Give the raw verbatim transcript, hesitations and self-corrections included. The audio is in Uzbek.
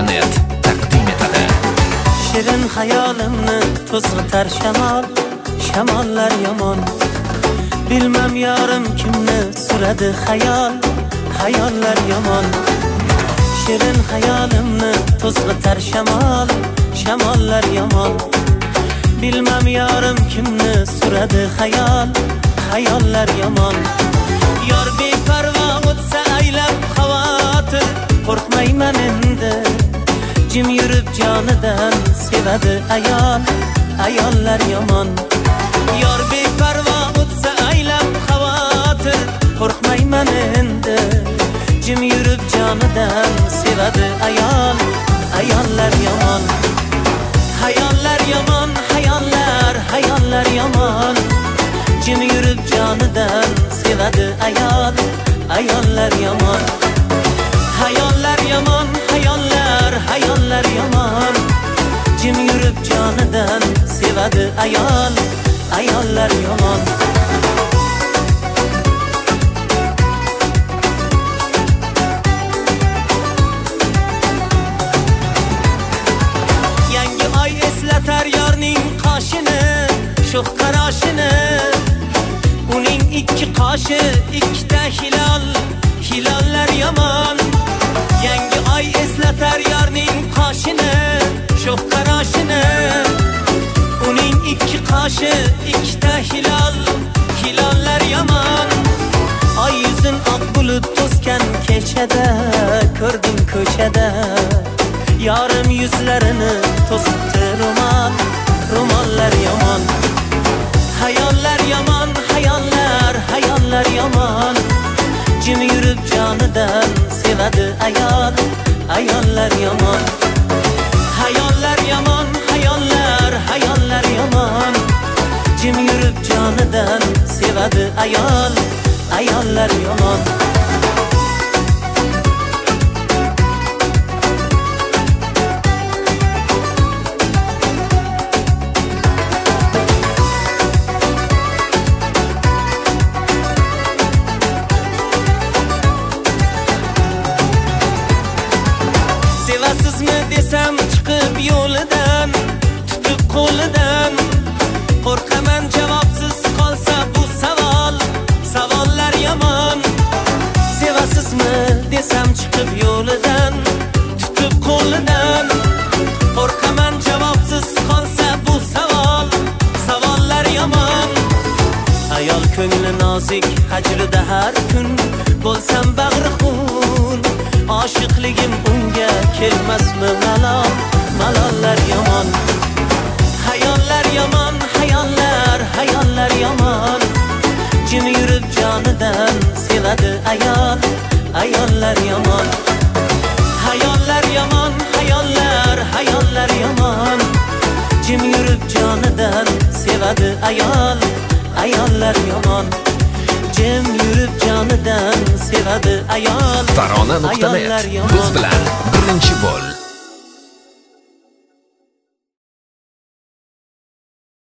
nuqta net taqdim etadi. Shirin hayolimni to'zg'itar shamol, shamollar yomon. Bilmam yorim kimni suradi xayol, xayollar yomon. Shirin hayolimni to'zg'itar shamol, shamollar yomon. Bilmam yorim kimni suradi xayol, xayollar yomon. Yor beparvo o'tsa aylab xavotir, qo'rqmayman endi. Jim yurib jonidan sevadi ayol, ayollar yomon. Yor beparvo o'tsa aylab xavotir, qo'rqmayman endi. Jim yurib jonidan sevadi ayol, ayollar yomon. Hayollar yomon, hayollar, hayollar yomon. Jim yurib jonidan sevadi ayol, ayollar yomon. Hayollar yomon, hayollar, hayollar yomon. Jim yurib jonidan sevadi ayol, ayollar yomon. Yangi oy eslatar yorning qoshini, sho'x qarashini. Uning ikki qoshi, ikkita hilol, hilollar yomon. Yangi oy eslatar yorning qoshini, sho'x qarashini. Uning ikki qoshi, ikkita hilol, hilollar yomon. Oy yuzin oq bulut to'sgan kechada ko'rdim ko'chada. Yorim yuzlarini to'sibdi ro'mol, ro'mollar yomon. Hayollar yomon, hayollar, hayollar yomon. Jim yurib jonidan sevadi ayol, ayollar yomon. Hayollar yomon, hayollar, hayollar yomon. Jim yurib jonidan sevadi ayol, ayollar yomon. Sevasizmi desam chiqib yo'lidan, tutib qo'lidan. Qo'rqaman javobsiz qolsa bu savol, savollar yomon. Sevasizmi desam chiqib yo'lidan, tutib qo'lidan. Qo'rqaman javobsiz qolsa bu savol, savollar yomon. Ayol ko'ngli nozik, hajrida har kun bo'lsam bag'ri xun. Oshiqligim unga kelmasmi malol, malollar yomon. Hayollar yomon, hayollar, hayollar yomon. Jim yurib jonidan sevadi ayol, ayollar yomon. Hayollar yomon, hayollar, hayollar yomon. Jim yurib jonidan sevadi ayol, ayollar yomon. Jim yurib jonidan sevadi ayol, Tarona nuqta net biz bilan birinchi bo'l.